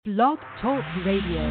Blog Talk Radio.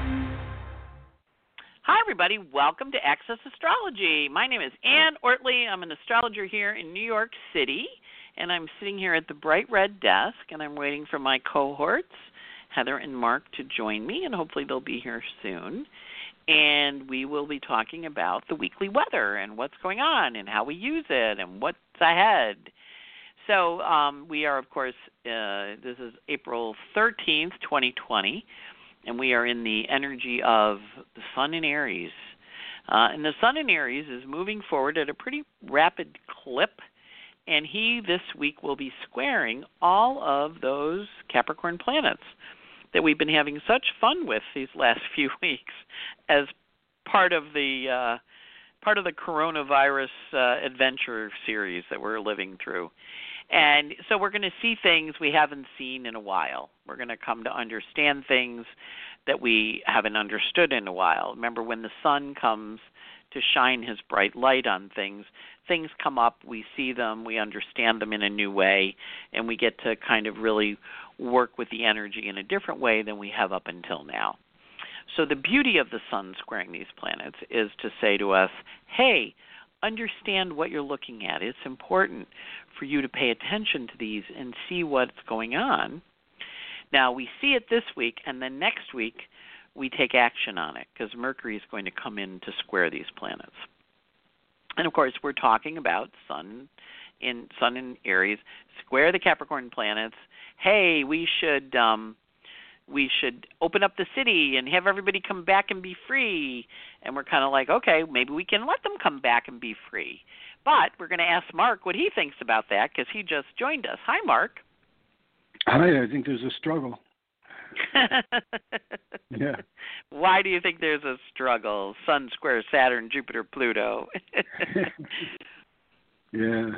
Hi, everybody. Welcome to Access Astrology. My name is Ann Ortley. I'm an astrologer here in New York City, and I'm sitting here at the bright red desk, and I'm waiting for my cohorts, Heather and Mark, to join me, and hopefully they'll be here soon. And we will be talking about the weekly weather and what's going on and how we use it and what's ahead. So we are, of course, this is April 13th, 2020, and we are in the energy of the Sun in Aries. And the Sun in Aries is moving forward at a pretty rapid clip, and he this week will be squaring all of those Capricorn planets that we've been having such fun with these last few weeks as part of the coronavirus adventure series that we're living through. And so we're going to see things we haven't seen in a while. We're going to come to understand things that we haven't understood in a while. Remember, when the sun comes to shine his bright light on things, things come up, we see them, we understand them in a new way, and we get to kind of really work with the energy in a different way than we have up until now. So the beauty of the sun squaring these planets is to say to us, hey, understand what you're looking at. It's important for you to pay attention to these and see what's going on. Now, we see it this week, and then next week we take action on it because Mercury is going to come in to square these planets. And, of course, we're talking about Sun in Aries, square the Capricorn planets. Hey, we should open up the city and have everybody come back and be free. And we're kind of like, okay, maybe we can let them come back and be free. But we're going to ask Mark what he thinks about that because he just joined us. Hi, Mark. Hi, I think there's a struggle. Yeah. Why do you think there's a struggle? Sun square Saturn, Jupiter, Pluto. Yeah.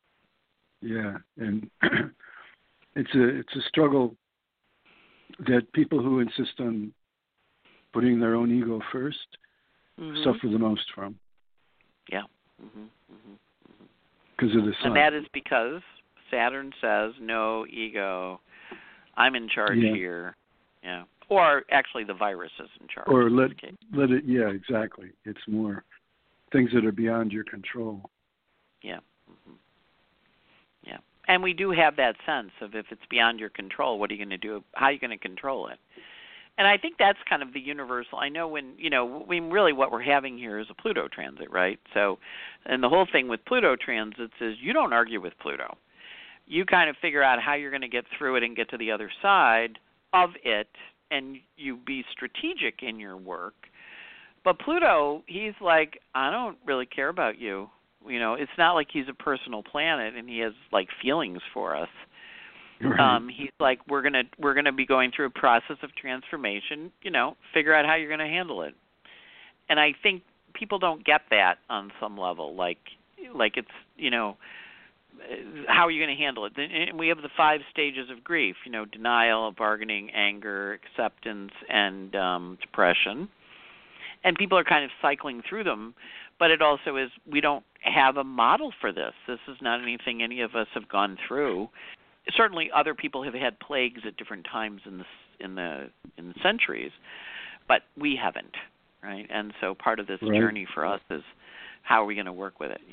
And it's a struggle that people who insist on putting their own ego first suffer the most from. Yeah. Because of the sun. And that is because Saturn says, no ego, I'm in charge here. Yeah. Or actually the virus is in charge. Or let it, yeah, exactly. It's more things that are beyond your control. Yeah. Yeah. And we do have that sense of if it's beyond your control, what are you going to do? How are you going to control it? And I think that's kind of the universal. I know really what we're having here is a Pluto transit, right? So, and the whole thing with Pluto transits is you don't argue with Pluto. You kind of figure out how you're going to get through it and get to the other side of it, and you be strategic in your work. But Pluto, he's like, I don't really care about you. It's not like he's a personal planet and he has like feelings for us. Right. He's like, we're gonna be going through a process of transformation. Figure out how you're going to handle it. And I think people don't get that on some level. Like it's how are you going to handle it? And we have the 5 stages of grief. Denial, bargaining, anger, acceptance, and depression. And people are kind of cycling through them. But it also is we don't have a model for this. This is not anything any of us have gone through. Certainly, other people have had plagues at different times in the centuries, but we haven't, right? And so part of this journey for us is how are we going to work with it,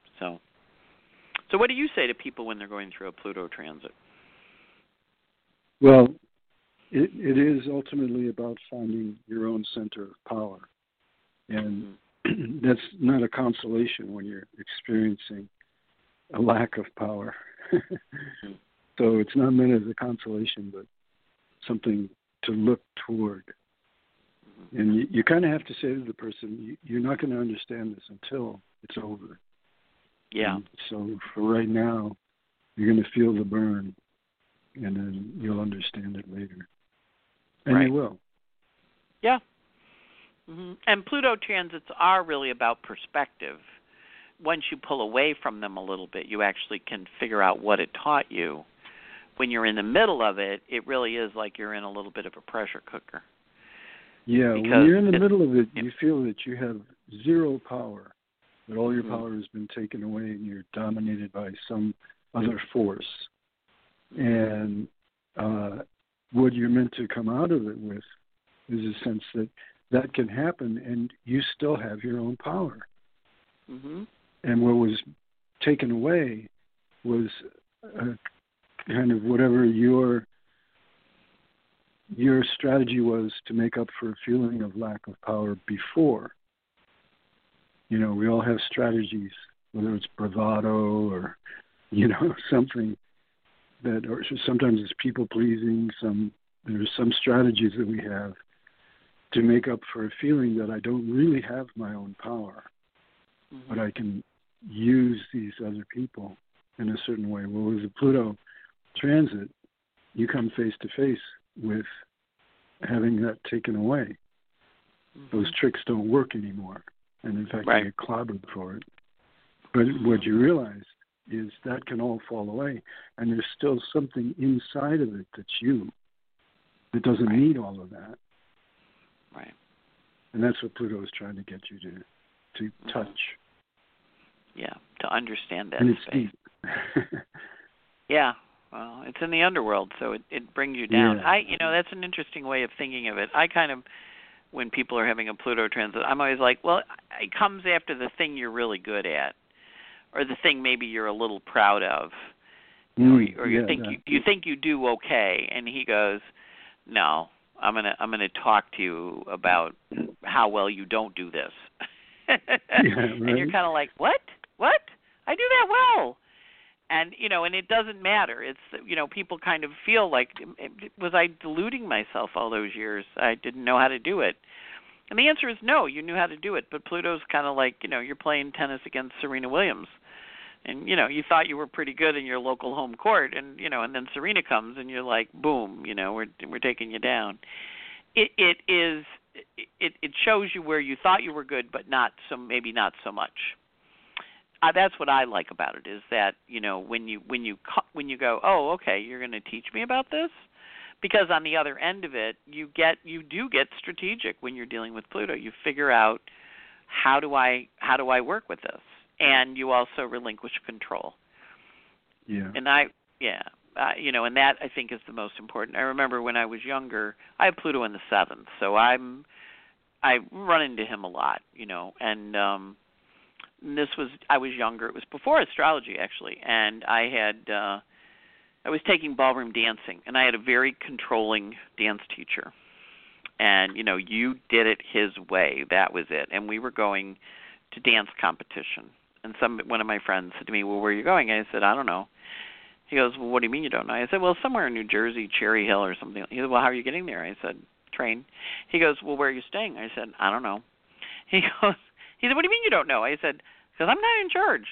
So what do you say to people when they're going through a Pluto transit? Well, it is ultimately about finding your own center of power, and that's not a consolation when you're experiencing a lack of power. So it's not meant as a consolation, but something to look toward. And you kind of have to say to the person, you're not going to understand this until it's over. Yeah. And so for right now, you're going to feel the burn, and then you'll understand it later. And you will. Yeah. And Pluto transits are really about perspective. Once you pull away from them a little bit, you actually can figure out what it taught you. When you're in the middle of it, it really is like you're in a little bit of a pressure cooker. Yeah, when you're in the middle of it, you feel that you have zero power, that all your power has been taken away and you're dominated by some other force. And what you're meant to come out of it with is a sense that that can happen and you still have your own power. Mm-hmm. And what was taken away was kind of whatever your strategy was to make up for a feeling of lack of power before. You know, we all have strategies, whether it's bravado or, you know, something that, or sometimes it's people pleasing. There's some strategies that we have to make up for a feeling that I don't really have my own power, but I can use these other people in a certain way. Well, with the Pluto transit, you come face to face with having that taken away. Those tricks don't work anymore. And in fact, you get clobbered for it. But what you realize is that can all fall away. And there's still something inside of it that's you that doesn't need all of that. Right. And that's what Pluto is trying to get you to touch. Yeah, to understand that and it's space. Deep. Yeah. Well, it's in the underworld, so it brings you down. Yeah. That's an interesting way of thinking of it. I kind of, when people are having a Pluto transit, I'm always like, well, it comes after the thing you're really good at, or the thing maybe you're a little proud of, or you think you do okay. And he goes, no, I'm gonna talk to you about how well you don't do this. And you're kind of like, what? I do that well. And, and it doesn't matter. It's, people kind of feel like, was I deluding myself all those years? I didn't know how to do it. And the answer is no, you knew how to do it. But Pluto's kind of like, you're playing tennis against Serena Williams. And, you thought you were pretty good in your local home court. And, and then Serena comes and you're like, boom, we're taking you down. It shows you where you thought you were good, but maybe not so much. That's what I like about it, is that, when you go, oh, okay, you're going to teach me about this, because on the other end of it, you do get strategic when you're dealing with Pluto. You figure out how do I work with this, and you also relinquish control. Yeah. And and that I think is the most important. I remember when I was younger, I have Pluto in the 7th, so I run into him a lot, and I was younger. It was before astrology, actually, and I was taking ballroom dancing, and I had a very controlling dance teacher. And, you did it his way. That was it. And we were going to dance competition. And one of my friends said to me, well, where are you going? I said, I don't know. He goes, well, what do you mean you don't know? I said, well, somewhere in New Jersey, Cherry Hill or something. He said, well, how are you getting there? I said, train. He goes, well, where are you staying? I said, I don't know. He said, what do you mean you don't know? I said, because I'm not in charge.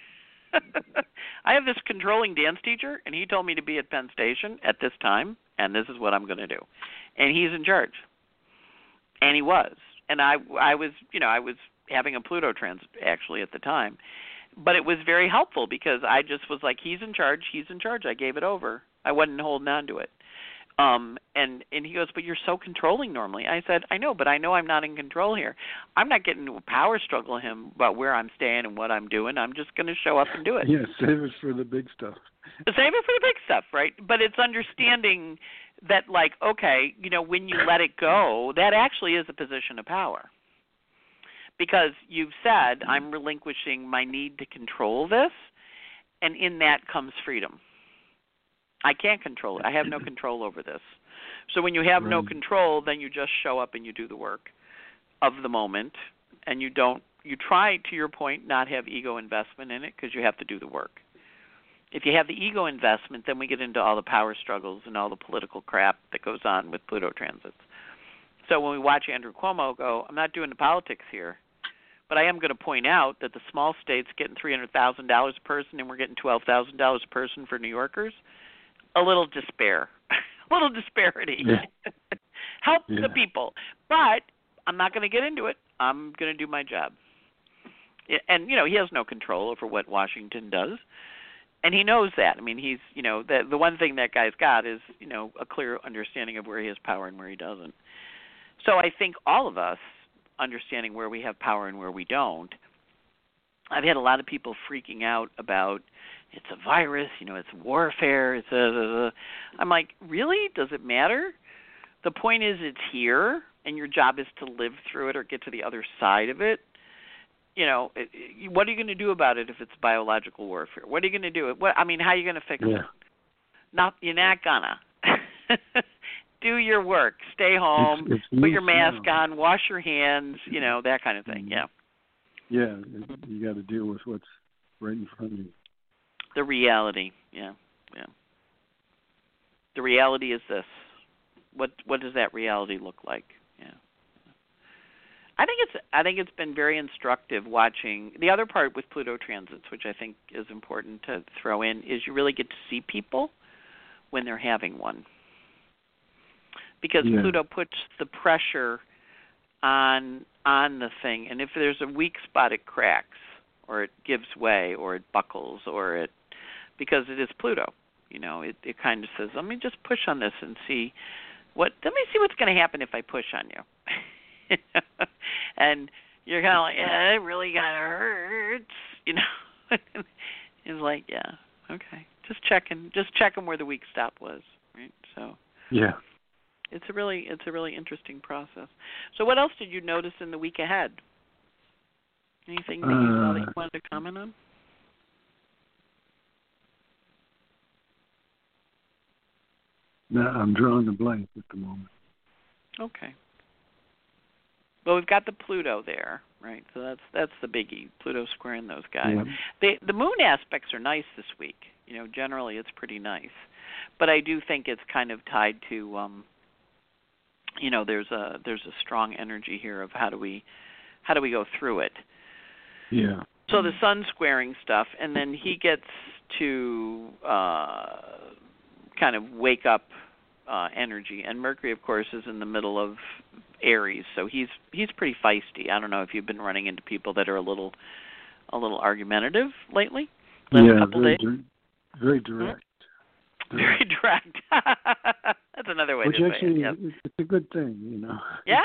I have this controlling dance teacher, and he told me to be at Penn Station at this time, and this is what I'm going to do. And he's in charge. And he was. And I was having a Pluto transit, actually, at the time. But it was very helpful because I just was like, he's in charge. I gave it over. I wasn't holding on to it. And he goes, but you're so controlling normally. I said, I know, but I know I'm not in control here. I'm not getting into a power struggle with him about where I'm staying and what I'm doing. I'm just going to show up and do it. Yeah, save it for the big stuff. Save it for the big stuff, right? But it's understanding that, like, okay, when you let it go, that actually is a position of power. Because you've said, I'm relinquishing my need to control this, and in that comes freedom. I can't control it. I have no control over this. So when you have no control, then you just show up and you do the work of the moment, and you try, to your point, not have ego investment in it because you have to do the work. If you have the ego investment, then we get into all the power struggles and all the political crap that goes on with Pluto transits. So when we watch Andrew Cuomo go, I'm not doing the politics here, but I am going to point out that the small state's getting $300,000 a person and we're getting $12,000 a person for New Yorkers. A little despair, a little disparity. Yeah. Help the people. But I'm not going to get into it. I'm going to do my job. And, he has no control over what Washington does. And he knows that. I mean, he's, the one thing that guy's got is, a clear understanding of where he has power and where he doesn't. So I think all of us understanding where we have power and where we don't. I've had a lot of people freaking out about it's a virus, it's warfare. I'm like, really? Does it matter? The point is it's here, and your job is to live through it or get to the other side of it. What are you going to do about it if it's biological warfare? What are you going to do? How are you going to fix it? You're not gonna. Do your work. Stay home. Put your mask on. Wash your hands. That kind of thing. Yeah. Yeah, you got to deal with what's right in front of you. The reality. Yeah. The reality is this. What does that reality look like? Yeah. I think it's been very instructive watching. The other part with Pluto transits, which I think is important to throw in, is you really get to see people when they're having one. Because Pluto puts the pressure on the thing, and if there's a weak spot, it cracks, or it gives way, or it buckles, because it is Pluto. It kind of says, let me just push on this and see let me see what's going to happen if I push on you. And you're kind of like, it really kind of hurts, It's like, yeah, okay, just checking where the weak stop was, right? So yeah. It's a really interesting process. So what else did you notice in the week ahead? Anything that you saw that you wanted to comment on? No, I'm drawing a blank at the moment. Okay. Well, we've got the Pluto there, right? So that's the biggie. Pluto squaring those guys. Yeah. The moon aspects are nice this week. Generally it's pretty nice, but I do think it's kind of tied to there's a strong energy here of how do we go through it. Yeah. So the sun squaring stuff, and then he gets to kind of wake up energy. And Mercury, of course, is in the middle of Aries, so he's pretty feisty. I don't know if you've been running into people that are a little argumentative lately. Couple days. Very direct. Very direct. That's another way to say actually, it. Yep. It's a good thing, Yeah.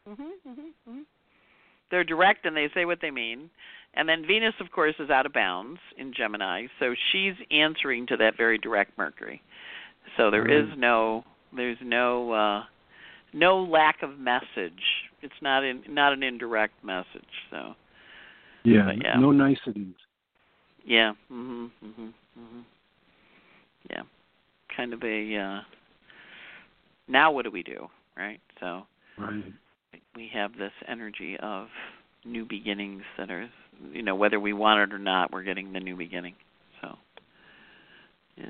They're direct and they say what they mean. And then Venus, of course, is out of bounds in Gemini, so she's answering to that very direct Mercury. So there's no lack of message. It's not an indirect message. So yeah, no niceties. Yeah. Yeah. Kind of a now what do we do, right? So we have this energy of new beginnings that are, whether we want it or not, we're getting the new beginning. So, yeah.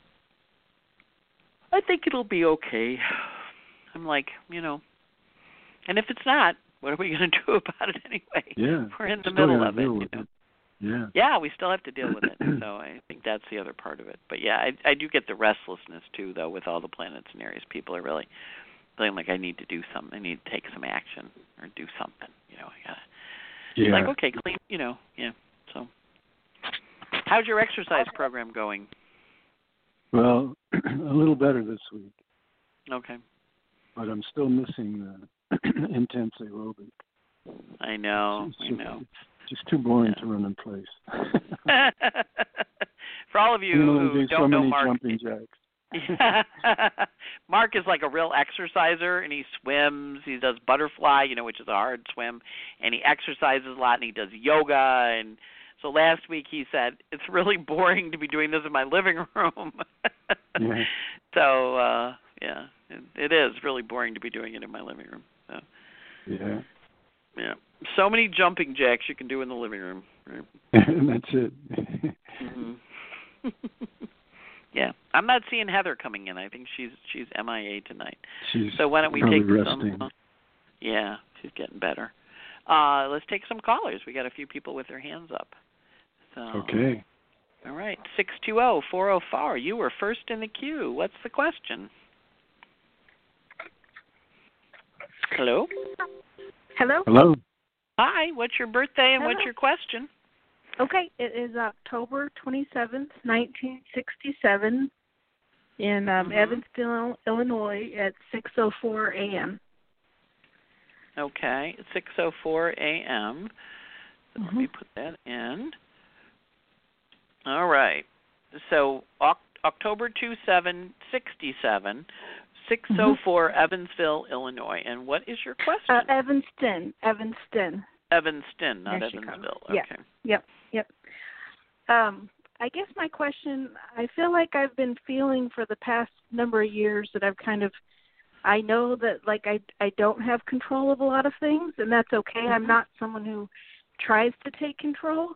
I think it'll be okay. I'm like, and if it's not, what are we going to do about it anyway? Yeah. We're in the middle of it, Yeah. Yeah, we still have to deal with it. So I think that's the other part of it. But yeah, I do get the restlessness too, though, with all the planets in Aries. People are really feeling like I need to do something. I need to take some action or do something. I gotta. Yeah. Like, okay, clean. Yeah. So, how's your exercise program going? Well, a little better this week. Okay. But I'm still missing the intense aerobic. I know. It's just too boring to run in place. For all of you who don't know Mark, jumping jacks. Mark is like a real exerciser, and he swims. He does butterfly, which is a hard swim, and he exercises a lot, and he does yoga. And so last week he said, it's really boring to be doing this in my living room. Yeah. So, yeah, it is really boring to be doing it in my living room. So. Yeah. Yeah. So many jumping jacks you can do in the living room. Right? And that's it. Yeah. I'm not seeing Heather coming in. I think she's MIA tonight. So why don't we take resting. some yeah, she's getting better. Let's take some callers. We got a few people with their hands up. So okay. All right. 620-404. You were first in the queue. What's the question? Hello? Hello? Hello. Hi, what's your birthday and what's your question? Okay, it is October 27th, 1967 in Evansville, Illinois at 6:04 a.m. Okay, 6:04 a.m. Let me put that in. All right. So October 2767, 604 Evansville, Illinois. And what is your question? Evanston, not Evansville. Yeah. Okay. Yep. I guess my question, I feel like I've been feeling for the past number of years that I know that like I don't have control of a lot of things, and that's okay. I'm not someone who tries to take control.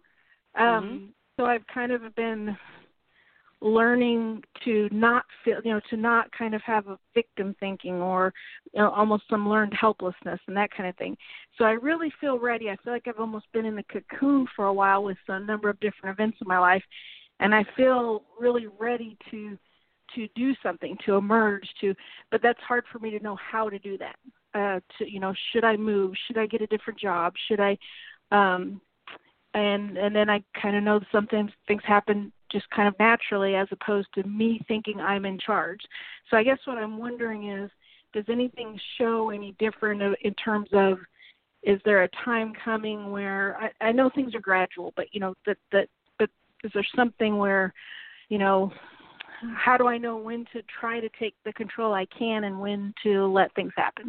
So I've kind of been learning to not feel, to not kind of have a victim thinking or almost some learned helplessness and that kind of thing. So I really feel ready. I feel like I've almost been in the cocoon for a while with a number of different events in my life, and I feel really ready to do something, to emerge, but that's hard for me to know how to do that. Should I move? Should I get a different job? Should I, and then I kind of know sometimes things happen just kind of naturally as opposed to me thinking I'm in charge. So I guess what I'm wondering is, does anything show any different in terms of, is there a time coming where, I know things are gradual, but, but is there something where, how do I know when to try to take the control I can and when to let things happen?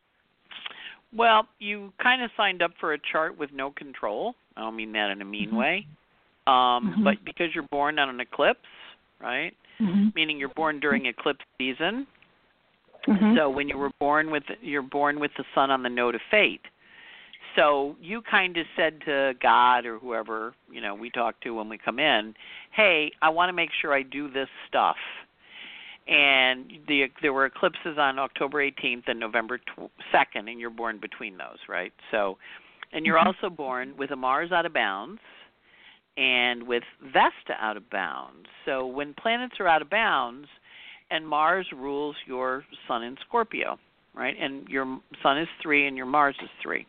Well, you kind of signed up for a chart with no control. I don't mean that in a mean way. But because you're born on an eclipse, right? Meaning you're born during eclipse season. So when you're born with the sun on the node of fate. So you kind of said to God or whoever, we talk to when we come in, hey, I want to make sure I do this stuff. And there were eclipses on October 18th and November 2nd, and you're born between those, right? So, and you're also born with a Mars out of bounds and with Vesta out of bounds. So when planets are out of bounds, and Mars rules your sun in Scorpio, right? And your sun is 3 and your Mars is 3.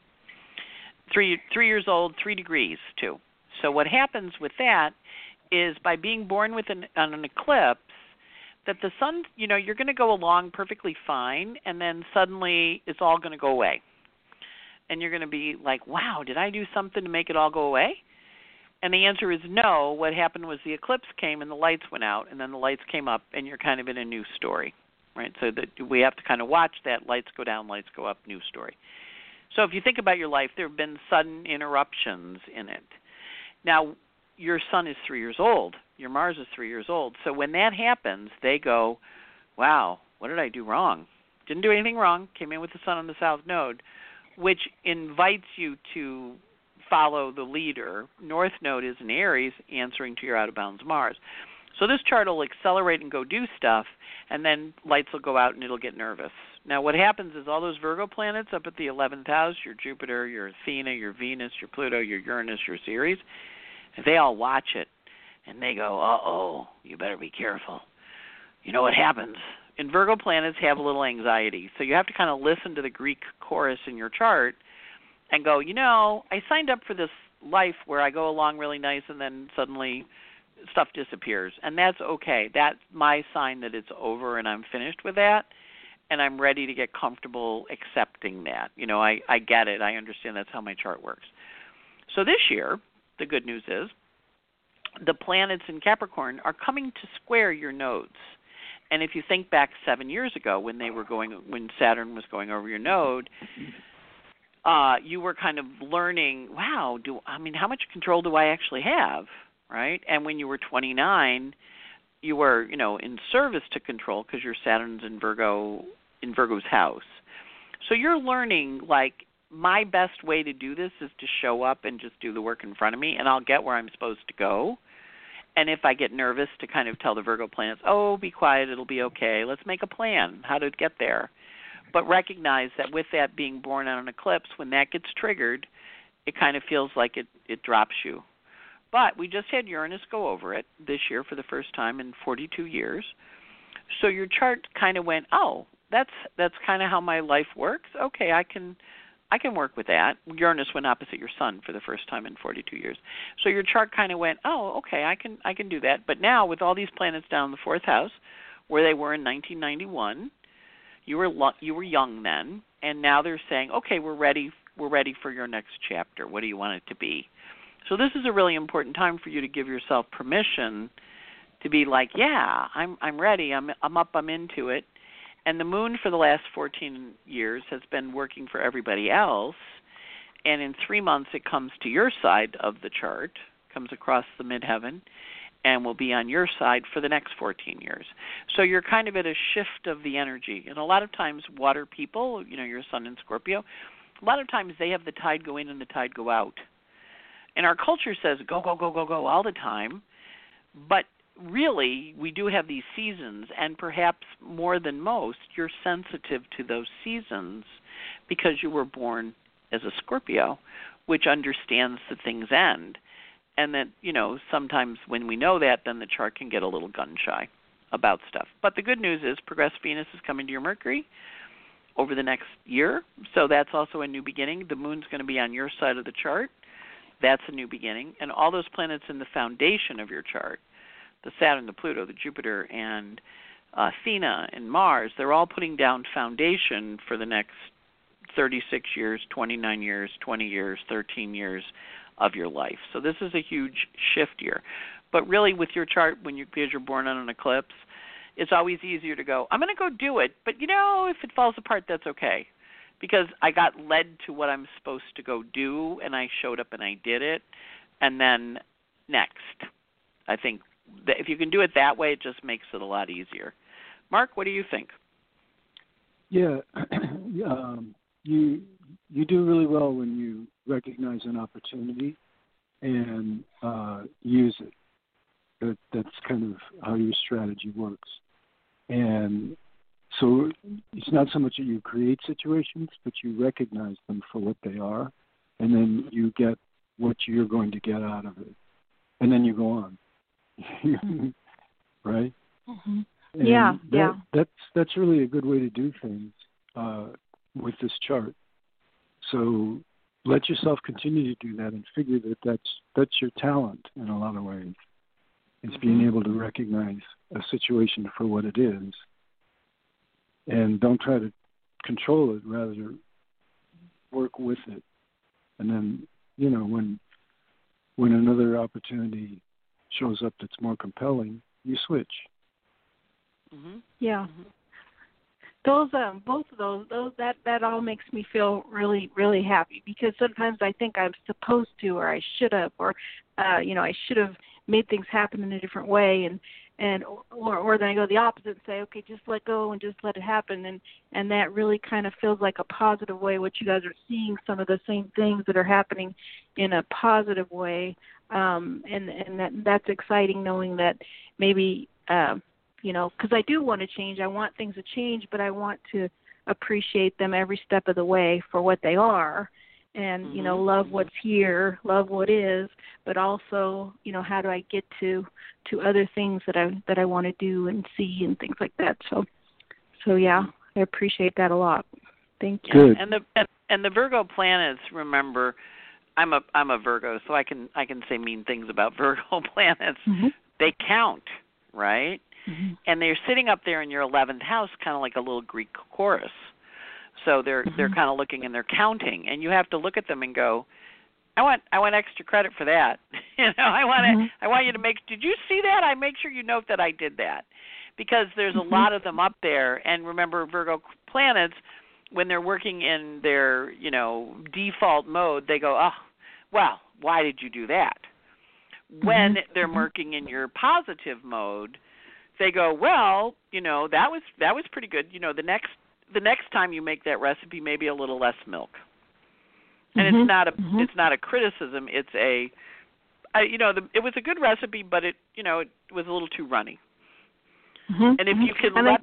3 years old, 3 degrees too. So what happens with that is by being born on an eclipse, that the sun, you're going to go along perfectly fine, and then suddenly it's all going to go away. And you're going to be like, wow, did I do something to make it all go away? And the answer is no. What happened was the eclipse came and the lights went out, and then the lights came up, and you're kind of in a new story, right? So that we have to kind of watch that. Lights go down, lights go up, new story. So if you think about your life, there have been sudden interruptions in it. Now, your sun is 3 years old. Your Mars is 3 years old. So when that happens, they go, wow, what did I do wrong? Didn't do anything wrong. Came in with the sun on the south node, which invites you to follow the leader. North node is in Aries, answering to your out-of-bounds Mars. So this chart will accelerate and go do stuff, and then lights will go out and it'll get nervous. Now what happens is all those Virgo planets up at the 11th house, your Jupiter, your Athena, your Venus, your Pluto, your Uranus, your Ceres, they all watch it, and they go, uh-oh, you better be careful. You know what happens? And Virgo planets have a little anxiety, so you have to kind of listen to the Greek chorus in your chart and go, I signed up for this life where I go along really nice and then suddenly stuff disappears. And that's okay. That's my sign that it's over and I'm finished with that, and I'm ready to get comfortable accepting that. I get it. I understand that's how my chart works. So this year, the good news is the planets in Capricorn are coming to square your nodes. And if you think back 7 years ago when Saturn was going over your node, you were kind of learning, wow, how much control do I actually have, right? And when you were 29, you were, in service to control because your Saturn's in Virgo's house. So you're learning, like, my best way to do this is to show up and just do the work in front of me, and I'll get where I'm supposed to go. And if I get nervous, to kind of tell the Virgo planets, oh, be quiet, it'll be okay. Let's make a plan how to get there. But recognize that with that being born on an eclipse, when that gets triggered, it kind of feels like it drops you. But we just had Uranus go over it this year for the first time in 42 years. So your chart kind of went, oh, that's kind of how my life works. Okay, I can work with that. Uranus went opposite your sun for the first time in 42 years. So your chart kind of went, oh, okay, I can do that. But now with all these planets down in the 4th house, where they were in 1991, you were young then, and now they're saying, okay, we're ready for your next chapter. What do you want it to be? So this is a really important time for you to give yourself permission to be like, yeah, I'm ready. I'm up. I'm into it. And the moon for the last 14 years has been working for everybody else. And in 3 months, it comes to your side of the chart, comes across the midheaven, and will be on your side for the next 14 years. So you're kind of at a shift of the energy. And a lot of times, water people, your sun in Scorpio, a lot of times they have the tide go in and the tide go out. And our culture says go, go, go, go, go all the time. But really, we do have these seasons, and perhaps more than most, you're sensitive to those seasons because you were born as a Scorpio, which understands that things end. And that, sometimes when we know that, then the chart can get a little gun-shy about stuff. But the good news is progressed Venus is coming to your Mercury over the next year, so that's also a new beginning. The moon's going to be on your side of the chart. That's a new beginning. And all those planets in the foundation of your chart, the Saturn, the Pluto, the Jupiter, and Athena and Mars, they're all putting down foundation for the next 36 years, 29 years, 20 years, 13 years of your life. So this is a huge shift year. But really with your chart, because you're born on an eclipse, it's always easier to go, I'm going to go do it, but if it falls apart, that's okay. Because I got led to what I'm supposed to go do, and I showed up and I did it, and then next. I think that if you can do it that way, it just makes it a lot easier. Mark, what do you think? Yeah, you do really well when you recognize an opportunity and use it. That's kind of how your strategy works. And so it's not so much that you create situations, but you recognize them for what they are, and then you get what you're going to get out of it. And then you go on. Right? Mm-hmm. And that's really a good way to do things with this chart. So let yourself continue to do that and figure that that's your talent in a lot of ways. It's being able to recognize a situation for what it is. And don't try to control it, rather work with it. And then, when another opportunity shows up that's more compelling, you switch. Mm-hmm. Yeah. Mm-hmm. Those, both of those, that all makes me feel really, really happy, because sometimes I think I'm supposed to, or I should have, or, I should have made things happen in a different way, or then I go the opposite and say, okay, just let go and just let it happen, and that really kind of feels like a positive way. What you guys are seeing, some of the same things that are happening in a positive way, and that's exciting, knowing that maybe, because I do want to change. I want things to change, but I want to appreciate them every step of the way for what they are, and love what's here, love what is, but also, how do I get to other things that I want to do and see and things like that. So yeah, I appreciate that a lot. Thank you. Good. And the Virgo planets, remember, I'm a Virgo, so I can say mean things about Virgo planets. Mm-hmm. They count, right? Mm-hmm. And they're sitting up there in your 11th house, kind of like a little Greek chorus. So they're kind of looking and they're counting, and you have to look at them and go, I want extra credit for that. I want you to did you see that? I make sure you note that I did that, because there's a lot of them up there. And remember, Virgo planets, when they're working in their default mode, they go, oh, well, why did you do that? When they're working in your positive mode, they go, well, that was pretty good. The next time you make that recipe, maybe a little less milk. And it's not a criticism. It's it was a good recipe, but it was a little too runny. And if you can let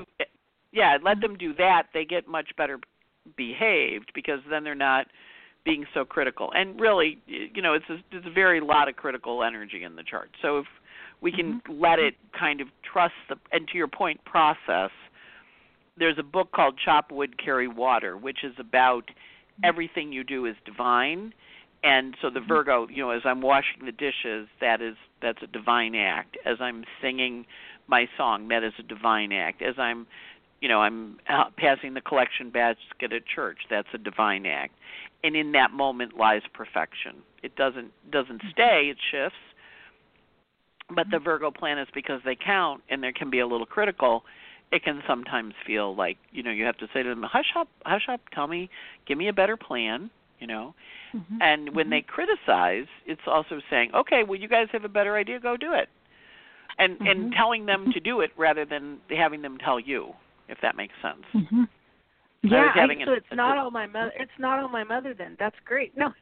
them do that, they get much better behaved, because then they're not being so critical. And really, it's a very lot of critical energy in the chart. So if we can let it kind of trust and to your point, process. There's a book called Chop Wood, Carry Water, which is about everything you do is divine. And so the Virgo, as I'm washing the dishes, that's a divine act. As I'm singing my song, that is a divine act. As I'm I'm passing the collection basket at church. That's a divine act. And in that moment lies perfection. It doesn't stay, it shifts. But the Virgo planets, because they count and there can be a little critical, it can sometimes feel like, you have to say to them, hush up, tell me, give me a better plan, And when they criticize, it's also saying, okay, well, you guys have a better idea, go do it. And telling them to do it rather than having them tell you, if that makes sense. Yeah, so it's not all my mother. It's not all my mother. Then that's great. No.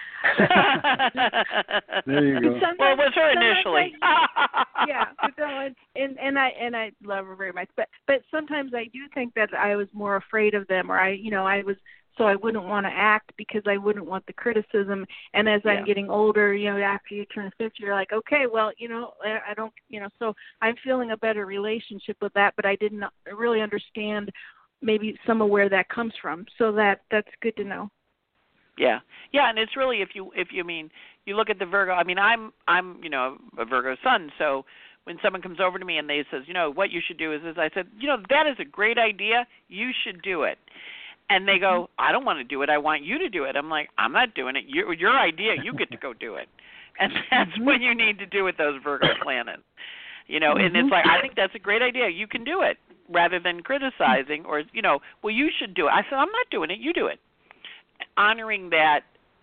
There you go. Well, it was her initially. Yeah, and I love her very much. But sometimes I do think that I was more afraid of them, or I was. So I wouldn't want to act because I wouldn't want the criticism. And as I'm getting older, after you turn 50, you're like, okay, well, I don't, so I'm feeling a better relationship with that, but I didn't really understand maybe some of where that comes from. So that's good to know. Yeah, and it's really if you you look at the Virgo. I mean, I'm a Virgo sun, so when someone comes over to me and they says, what you should do is I said, that is a great idea. You should do it. And they go, I don't want to do it. I want you to do it. I'm like, I'm not doing it. Your idea. You get to go do it. And that's what you need to do with those Virgo planets. And it's like, I think that's a great idea. You can do it, rather than criticizing or, well, you should do it. I said, I'm not doing it. You do it. Honoring that,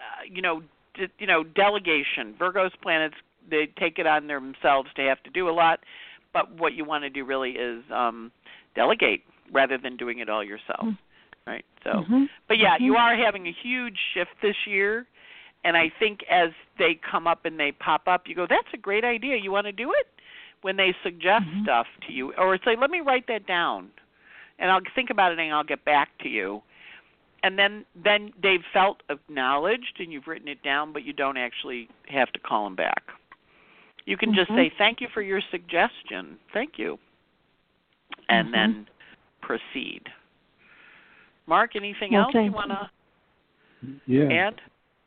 delegation. Virgo's planets, they take it on themselves to have to do a lot. But what you want to do really is delegate rather than doing it all yourself. Right. So, but yeah, you are having a huge shift this year, and I think as they come up and they pop up, you go, "That's a great idea. You want to do it?" When they suggest stuff to you, or say, "Let me write that down, and I'll think about it and I'll get back to you," and then they've felt acknowledged and you've written it down, but you don't actually have to call them back. You can just say, "Thank you for your suggestion. Thank you," and then proceed. Mark, anything else you want to add?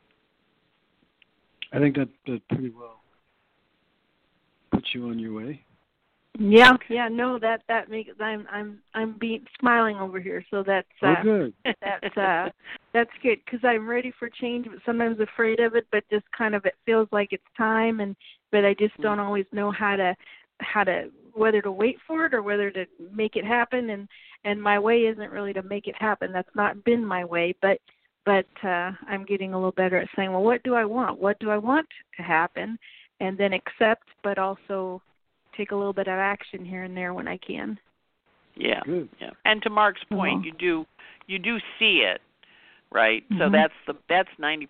I think that pretty well puts you on your way. Yeah, no, that makes I'm smiling over here, so that's good. That's good because I'm ready for change, but sometimes afraid of it. But just kind of it feels like it's time, but I just don't always know how to whether to wait for it or whether to make it happen. And my way isn't really to make it happen. That's not been my way, but I'm getting a little better at saying, well, what do I want? What do I want to happen? And then accept, but also take a little bit of action here and there when I can. Yeah. Good. Yeah. And to Mark's point, you do see it, right? So that's 90%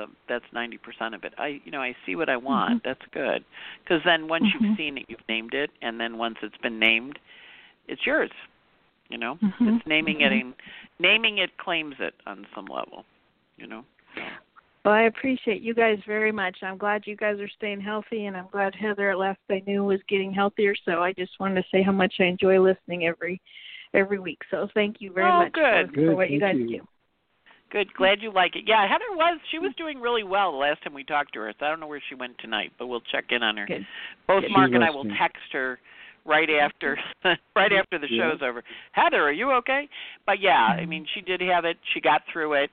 of it. I see what I want. That's good. Because then once you've seen it, you've named it, and then once it's been named, it's yours. It's naming it, and naming it claims it on some level. So. Well, I appreciate you guys very much. I'm glad you guys are staying healthy, and I'm glad Heather, at last I knew, was getting healthier. So I just wanted to say how much I enjoy listening every week. So thank you very much for what you guys do. Good. Glad you like it. Yeah, Heather she was doing really well the last time we talked to her. So I don't know where she went tonight, but we'll check in on her. Good. Both Mark and I will text her right after the show's over. Heather, are you okay? But yeah, I mean, she did have it. She got through it,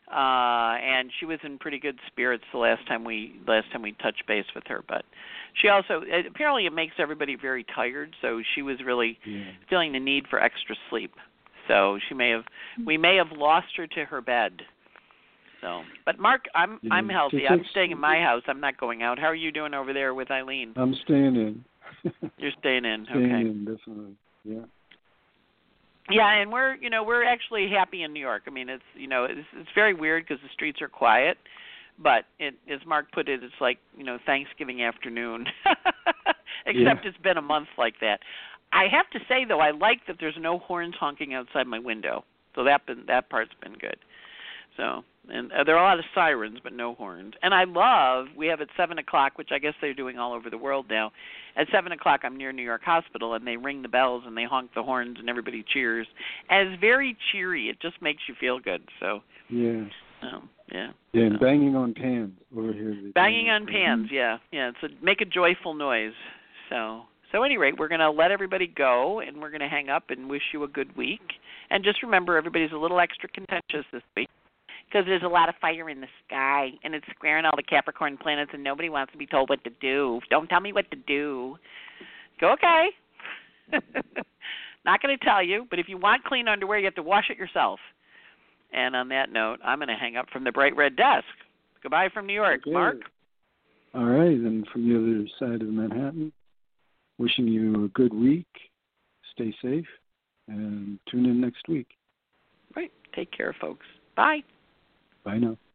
and she was in pretty good spirits the last time we touched base with her. But she also apparently it makes everybody very tired, so she was really feeling the need for extra sleep. So we may have lost her to her bed. So, but Mark, I'm healthy. I'm staying in my house. I'm not going out. How are you doing over there with Eileen? I'm staying in. You're staying in, okay? Staying in, definitely. Yeah. Yeah, and we're actually happy in New York. I mean, it's very weird because the streets are quiet, but as Mark put it, it's like Thanksgiving afternoon, except it's been a month like that. I have to say though, I like that there's no horns honking outside my window, so that part's been good. So, and there are a lot of sirens, but no horns. And we have at 7 o'clock, which I guess they're doing all over the world now. At 7 o'clock, I'm near New York Hospital, and they ring the bells and they honk the horns, and everybody cheers. And it's very cheery. It just makes you feel good. So. Yeah. Yeah. Yeah, and banging on pans over here. Banging on pans, yeah. Yeah, make a joyful noise. So So, at any rate, we're going to let everybody go, and we're going to hang up and wish you a good week. And just remember, everybody's a little extra contentious this week because there's a lot of fire in the sky, and it's squaring all the Capricorn planets, and nobody wants to be told what to do. Don't tell me what to do. Go, okay. Not going to tell you, but if you want clean underwear, you have to wash it yourself. And on that note, I'm going to hang up from the Bright Red Desk. Goodbye from New York. Okay. Mark? All right, and from the other side of Manhattan, wishing you a good week. Stay safe, and tune in next week. Right. Take care, folks. Bye. Bye now.